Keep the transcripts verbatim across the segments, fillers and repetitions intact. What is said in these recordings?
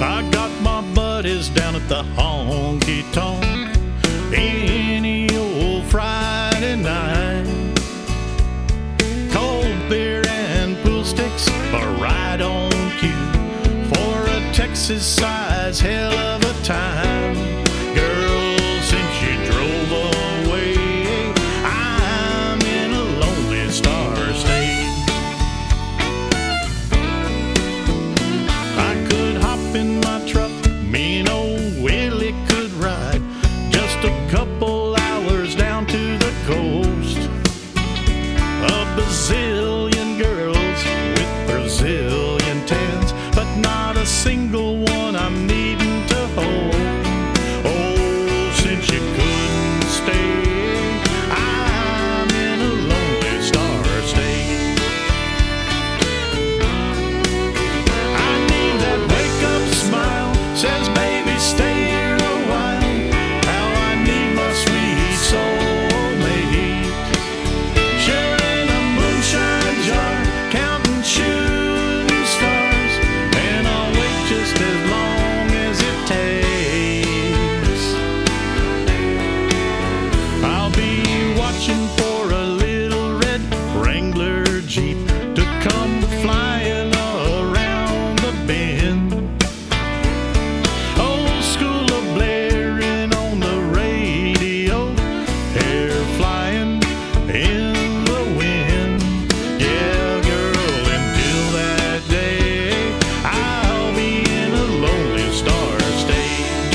I got my buddies down at the honky tonk any old Friday night. Cold beer and pool sticks are right on cue for a Texas size hell of a time. Girl, since you drove away, I'm in a lonely star state. I could hop in my truck, me and old Willie could ride just a couple hours down to the coast. A bazillion girls with Brazilian tans, but not a single one I'm needing to hold. Oh, since you couldn't stay, I'm in a lonely star state. I need that wake-up smile, says baby stay here a while. How I need my sweet soulmate. Sharing a moonshine jar, counting shooting stars, and I'll wait just as long as it takes. I'll be watching for a little red Wrangler Jeep to come flying around the bend. Old school of blaring on the radio, hair flying in the wind. Yeah, girl, until that day, I'll be in a lonely star state.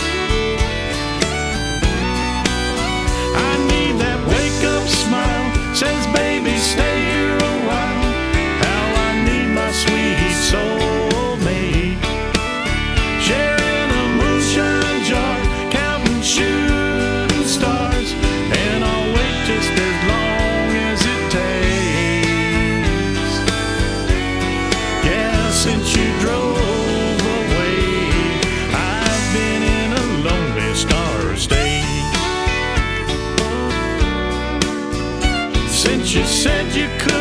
I need that wake-up smile, says baby stay here a while. How I need my sweet soulmate. Sharing a moonshine jar, counting shooting stars, and I'll wait just as long as it takes. Yeah, since you drove away, I've been in a lonely star state. Since you said you could